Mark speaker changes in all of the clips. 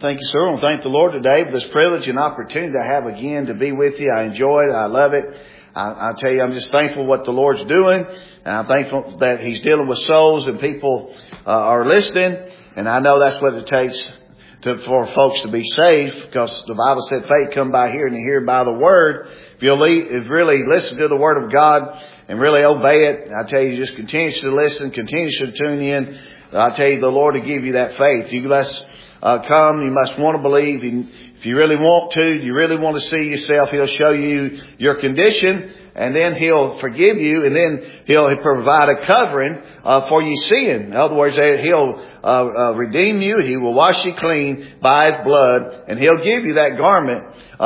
Speaker 1: Thank you, sir. I want to thank the Lord today for this privilege and opportunity I have again to be with you. I enjoy it. I love it. I tell you, I'm just thankful what the Lord's doing. And I'm thankful that He's dealing with souls and people are listening. And I know that's what it takes for folks to be saved, because the Bible said faith come by hearing and hear by the Word. If you really listen to the Word of God and really obey it, I tell you, just continue to listen, continue to tune in. I tell you, the Lord will give you that faith. You must come. You must want to believe. If you really want to, you really want to see yourself, He'll show you your condition, and then He'll forgive you, and then He'll provide a covering for your sin. In other words, He'll redeem you. He will wash you clean by His blood, and He'll give you that garment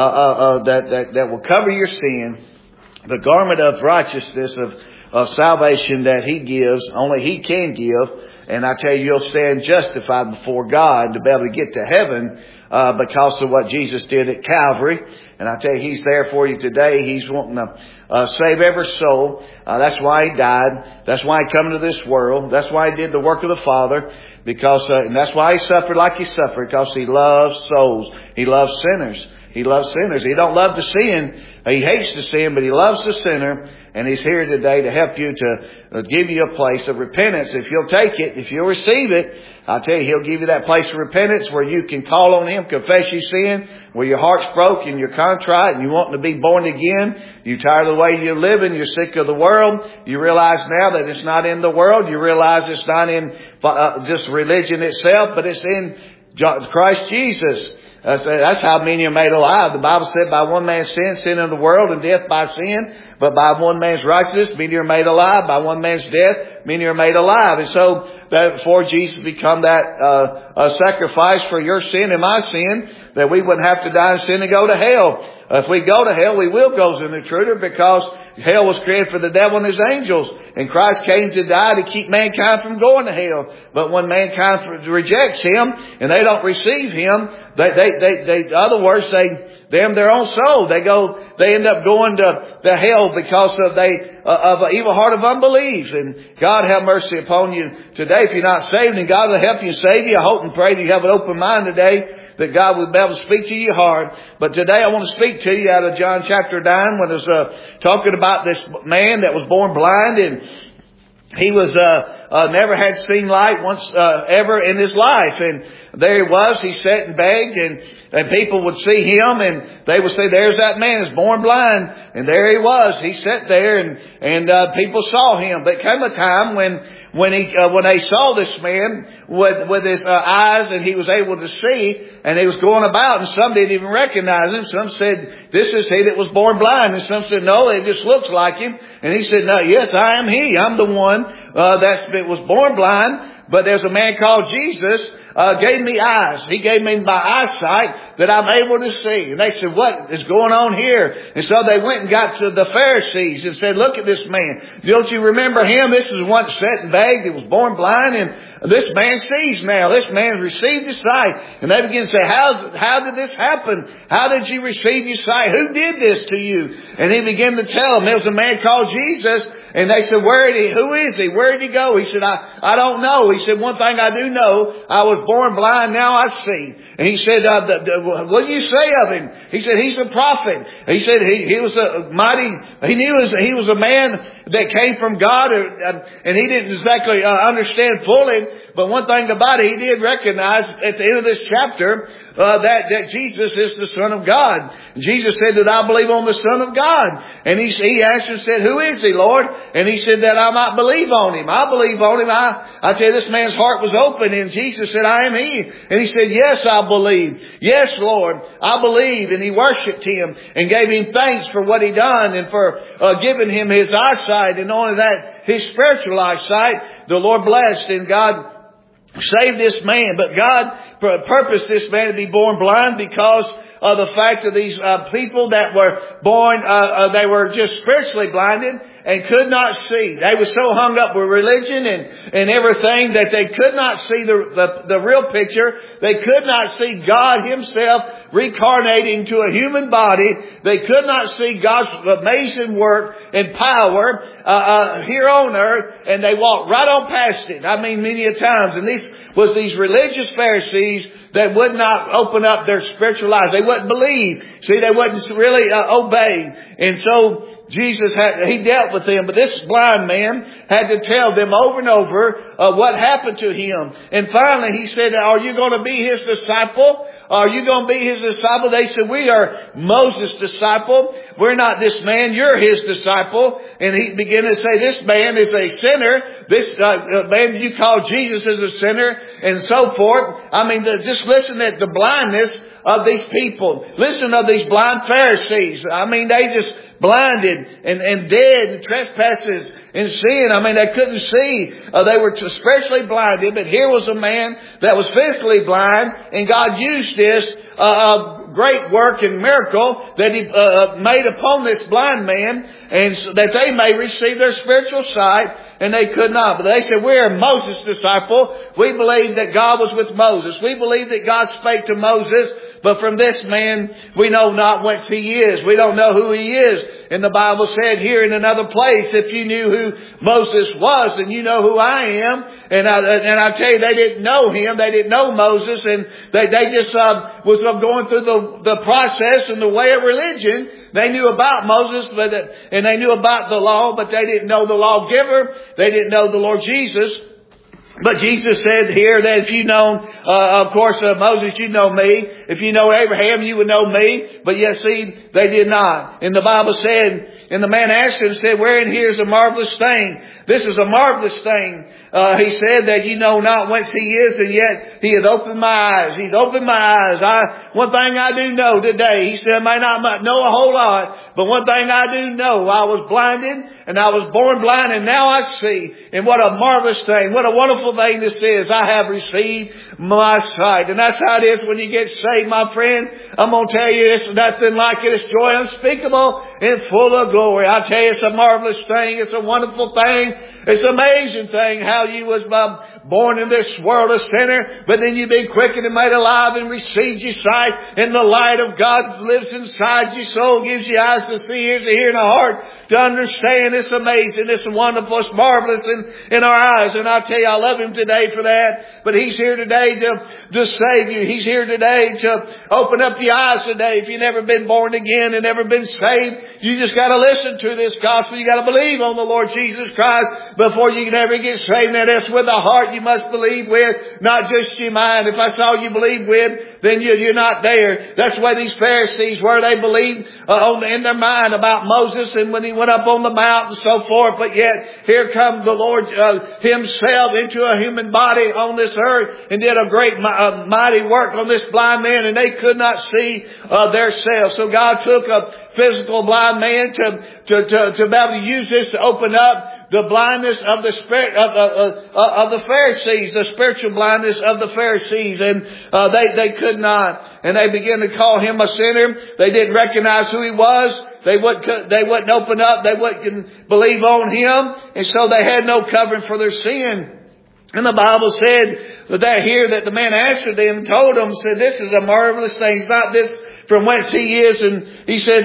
Speaker 1: that will cover your sin, the garment of righteousness, of salvation that He gives, only He can give. And I tell you, you'll stand justified before God to be able to get to heaven because of what Jesus did at Calvary. And I tell you, He's there for you today. He's wanting to save every soul. That's why He died. That's why He come into this world. That's why He did the work of the Father. And that's why He suffered like He suffered, because He loves souls. He loves sinners. He loves sinners. He don't love the sin. He hates the sin, but He loves the sinner. And He's here today to help you, to give you a place of repentance. If you'll take it, if you'll receive it, I'll tell you, He'll give you that place of repentance where you can call on Him, confess your sin, where your heart's broke and you're contrite and you want to be born again. You're tired of the way you're living. You're sick of the world. You realize now that it's not in the world. You realize it's not in just religion itself, but it's in Christ Jesus. That's how many are made alive. The Bible said, by one man's sin in the world, and death by sin. But by one man's righteousness, many are made alive. By one man's death, many are made alive. And so, therefore, Jesus become that sacrifice for your sin and my sin, that we wouldn't have to die in sin and go to hell. If we go to hell, we will go as an intruder, because hell was created for the devil and his angels. And Christ came to die to keep mankind from going to hell. But when mankind rejects Him and they don't receive Him, in other words, they damn their own soul. They end up going to hell because of an evil heart of unbelief. And God have mercy upon you today if you're not saved, and God will help you and save you. I hope and pray that you have an open mind today, that God will be able to speak to your heart. But today I want to speak to you out of John chapter 9, when it was talking about this man that was born blind, and he was never had seen light once ever in his life. And there he was. He sat and begged, and people would see him, and they would say, "There's that man, is born blind." And there he was. He sat there, and people saw him. But came a time when they saw this man with his eyes, and he was able to see, and he was going about, and some didn't even recognize him. Some said, "This is he that was born blind." And some said, "No, it just looks like him." And he said, "No, yes, I am he. I'm the one that was born blind. But there's a man called Jesus gave me eyes. He gave me my eyesight that I'm able to see." And they said, "What is going on here?" And so they went and got to the Pharisees and said, "Look at this man. Don't you remember him? This is one that sat and begged. He was born blind, and this man sees now. This man received his sight." And they begin to say, how did this happen? How did you receive your sight? Who did this to you? And he began to tell them, there was a man called Jesus. And they said, who is he? Where did he go? He said, I don't know. He said, "One thing I do know, I was born blind, now I see." And he said, "What do you say of him?" He said, "He's a prophet." He said, he was a mighty, he was a man that came from God, and he didn't exactly understand fully. But one thing about it, he did recognize at the end of this chapter that Jesus is the Son of God. And Jesus said, "Did I believe on the Son of God?" And he answered and said, "Who is he, Lord?" And he said, "That I might believe on him." I believe on him. I tell you, this man's heart was open, and Jesus said, "I am he." And he said, "Yes, I believe. Yes, Lord, I believe." And he worshiped him and gave him thanks for what he done, and for giving him his eyesight, and only that, his spiritual eyesight. The Lord blessed, and God saved this man. But God purposed this man to be born blind because of the fact of these people that were born, they were just spiritually blinded, and could not see. They were so hung up with religion and everything that they could not see the real picture. They could not see God Himself reincarnated into a human body. They could not see God's amazing work and power here on earth, and they walked right on past it. I mean, many a times. And this was these religious Pharisees that would not open up their spiritual eyes. They wouldn't believe. See, they wouldn't really obey. And so Jesus He dealt with them. But this blind man had to tell them over and over what happened to him. And finally He said, are you going to be His disciple? Are you going to be His disciple? They said, we are Moses' disciple. We're not this man. You're His disciple. And He began to say, this man is a sinner. This man you call Jesus is a sinner, and so forth. I mean, just listen at the blindness of these people. Listen of these blind Pharisees. I mean, they just blinded and dead and trespasses and sin. I mean, they couldn't see. They were especially blinded. But here was a man that was physically blind, and God used this great work and miracle that He made upon this blind man, and so that they may receive their spiritual sight. And they could not. But they said, we're Moses' disciple. We believe that God was with Moses. We believe that God spake to Moses. But from this man, we know not whence he is. We don't know who he is. And the Bible said here in another place, if you knew who Moses was, then you know who I am. And I tell you, they didn't know him. They didn't know Moses. And they just was going through the process and the way of religion. They knew about Moses, and they knew about the law, but they didn't know the lawgiver. They didn't know the Lord Jesus. But Jesus said here that if you know, of course, Moses, you know me. If you know Abraham, you would know me. But yet, see, they did not. And the Bible said, and the man asked him and said, wherein here is a marvelous thing. This is a marvelous thing. He said that you know not whence he is, and yet he hath opened my eyes. He's opened my eyes. One thing I do know today, he said, I may not know a whole lot, but one thing I do know, I was blinded, and I was born blind, and now I see. And what a marvelous thing, what a wonderful thing this is. I have received my sight. And that's how it is when you get saved, my friend. I'm going to tell you, it's nothing like it. It's joy unspeakable and full of glory. I tell you, it's a marvelous thing. It's a wonderful thing. It's an amazing thing how you was born in this world a sinner, but then you've been quickened and made alive and received your sight, and the light of God lives inside your soul, gives you eyes to see, ears to hear, and a heart to understand. It's amazing. It's wonderful. It's marvelous in our eyes. And I tell you, I love Him today for that. But He's here today to save you. He's here today to open up your eyes today. If you've never been born again and never been saved, you just got to listen to this gospel. You got to believe on the Lord Jesus Christ before you can ever get saved. Now that's with the heart you must believe with, not just your mind. If that's all you believe with, then you're not there. That's why these Pharisees were. They believed in their mind about Moses and when he went up on the mount and so forth. But yet here comes the Lord Himself into a human body on this earth and did a great mighty work on this blind man, and they could not see theirselves. So God took a physical blind man to be able to use this to open up the blindness of the spirit of the Pharisees, the spiritual blindness of the Pharisees, and they could not, and they began to call him a sinner. They didn't recognize who he was. They wouldn't open up. They wouldn't believe on him, and so they had no covering for their sin. And the Bible said that the man answered them and told them, said, this is a marvelous thing. It's not this from whence he is. And he said,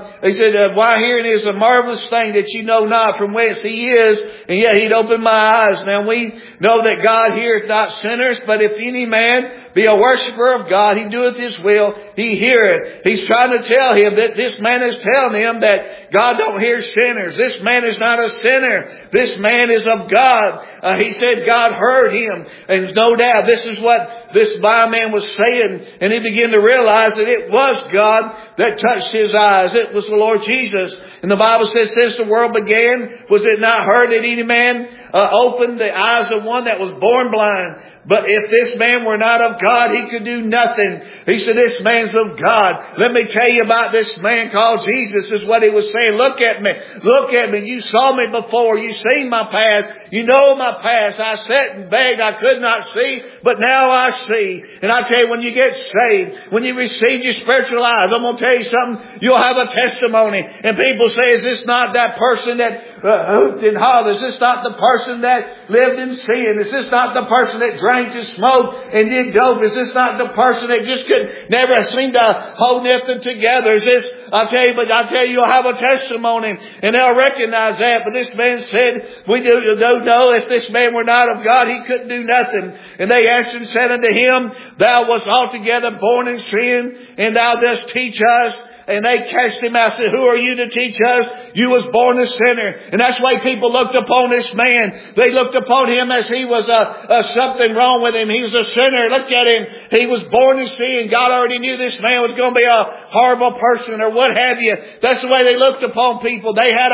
Speaker 1: why herein is a marvelous thing that you know not from whence he is. And yet he'd opened my eyes. Now we know that God heareth not sinners, but if any man be a worshiper of God, he doeth His will, he heareth. He's trying to tell him that this man is telling him that God don't hear sinners. This man is not a sinner. This man is of God. He said God heard him. And no doubt this is what this blind man was saying. And he began to realize that it was God that touched his eyes. It was the Lord Jesus. And the Bible says, since the world began, was it not heard that any man opened the eyes of one that was born blind? But if this man were not of God, he could do nothing. He said, this man's of God. Let me tell you about this man called Jesus, is what he was saying. Look at me. Look at me. You saw me before. You seen my past. You know my past. I sat and begged. I could not see, but now I see. And I tell you, when you get saved, when you receive your spiritual eyes, I'm going to tell you something. You'll have a testimony. And people say, is this not that person that hooped and hollered? Is this not the person that lived in sin? Is this not the person that drank and smoked and did dope? Is this not the person that just could never seem to hold nothing together? Is this, I tell you, you'll have a testimony and they'll recognize that. But this man said, we don't know if this man were not of God, he couldn't do nothing. And they answered and said unto him, thou wast altogether born in sin, and thou dost teach us. And they cast him out and said, who are you to teach us? You was born a sinner. And that's why people looked upon this man. They looked upon him as he was something wrong with him. He was a sinner. Look at him. He was born in sin. God already knew this man was going to be a horrible person or what have you. That's the way they looked upon people. They had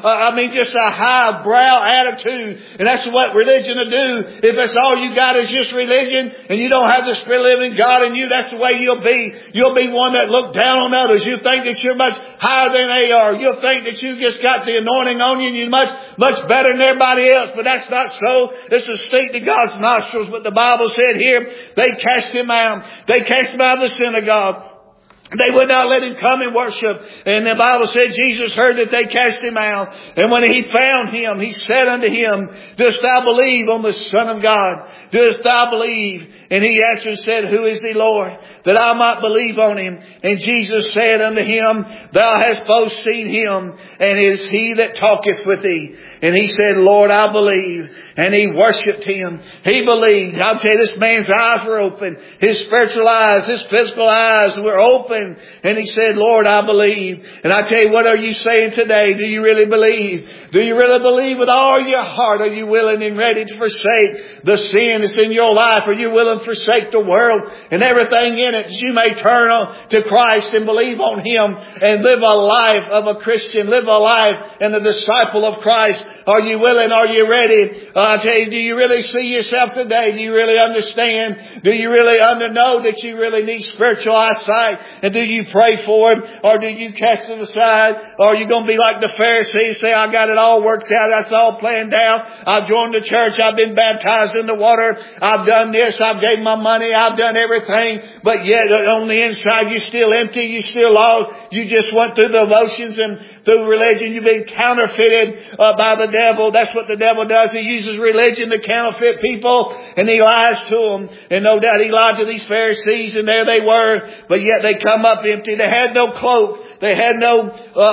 Speaker 1: just a highbrow attitude. And that's what religion will do. If that's all you got is just religion and you don't have the Spirit of the living God in you, that's the way you'll be. You'll be one that look down on others. You think that you're much higher than they are. You'll think that you just got the anointing on you and you're much better than everybody else. But that's not so. This is stink to God's nostrils. But the Bible said here, they cast him out. They cast him out of the synagogue. They would not let him come and worship. And the Bible said Jesus heard that they cast him out. And when he found him, he said unto him, dost thou believe on the Son of God? Dost thou believe? And he answered and said, who is he, Lord? That I might believe on him. And Jesus said unto him, thou hast both seen him, and it is he that talketh with thee. And he said, Lord, I believe. And he worshipped him. He believed. I'll tell you, this man's eyes were open. His spiritual eyes, his physical eyes were open. And he said, Lord, I believe. And I tell you, what are you saying today? Do you really believe? Do you really believe with all your heart? Are you willing and ready to forsake the sin that's in your life? Are you willing to forsake the world and everything in it that you may turn on to Christ and believe on him and live a life of a Christian, live a life and a disciple of Christ? Are you willing? Are you ready? I tell you, do you really see yourself today? Do you really understand? Do you really know that you really need spiritual eyesight? And do you pray for it? Or do you cast it aside? Or are you going to be like the Pharisees, say, I got it all worked out. That's all planned out. I've joined the church. I've been baptized in the water. I've done this. I've gave my money. I've done everything. But yet on the inside, you're still empty. You're still lost. You just went through the motions and through religion. You've been counterfeited by the devil. That's what the devil does. He uses religion to counterfeit people, and he lies to them. And no doubt he lied to these Pharisees, and there they were. But yet they come up empty. They had no cloak. They had no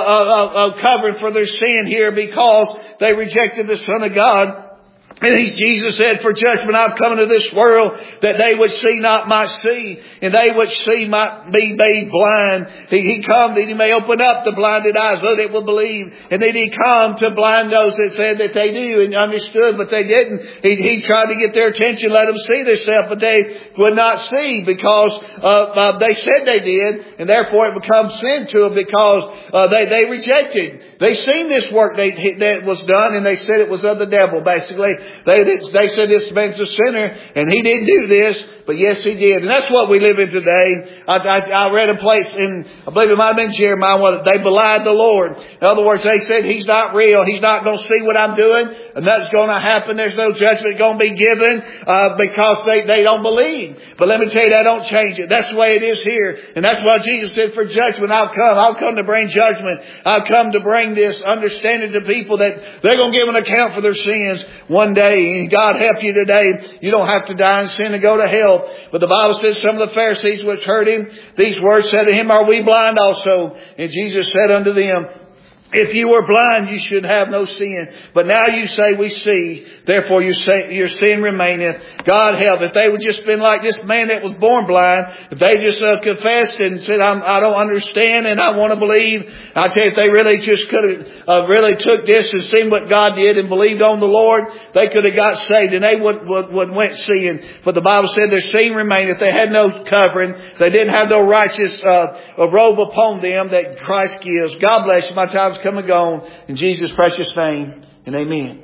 Speaker 1: covering for their sin here because they rejected the Son of God. And Jesus said, for judgment I've come into this world, that they which see not might see, and they which see might be made blind. He come that he may open up the blinded eyes, so they will believe. And then he come to blind those that said that they knew and understood, but they didn't. He tried to get their attention, let them see themselves, but they would not see because they said they did, and therefore it becomes sin to them because they rejected. They seen this work that was done, and they said it was of the devil, basically. They said this man's a sinner, and he didn't do this, but yes, he did. And that's what we live in today. I read a place in, I believe it might have been Jeremiah, where they belied the Lord. In other words, they said, he's not real. He's not going to see what I'm doing, and nothing's going to happen. There's no judgment going to be given because they don't believe. But let me tell you, that don't change it. That's the way it is here. And that's why Jesus said, for judgment I've come. I've come to bring judgment. I've come to bring this understanding to people that they're going to give an account for their sins one day. And God help you today. You don't have to die in sin and go to hell. But the Bible says some of the Pharisees which heard him, these words said to him, are we blind also? And Jesus said unto them, if you were blind, you should have no sin. But now you say we see, therefore your sin remaineth. God help. If they would just been like this man that was born blind, if they just confessed and said, I don't understand and I want to believe. I tell you, if they really just could have really took this and seen what God did and believed on the Lord, they could have got saved and they would went seeing. But the Bible said their sin remaineth. They had no covering. They didn't have no righteous robe upon them that Christ gives. God bless you. My time's come and gone. In Jesus' precious name, and amen.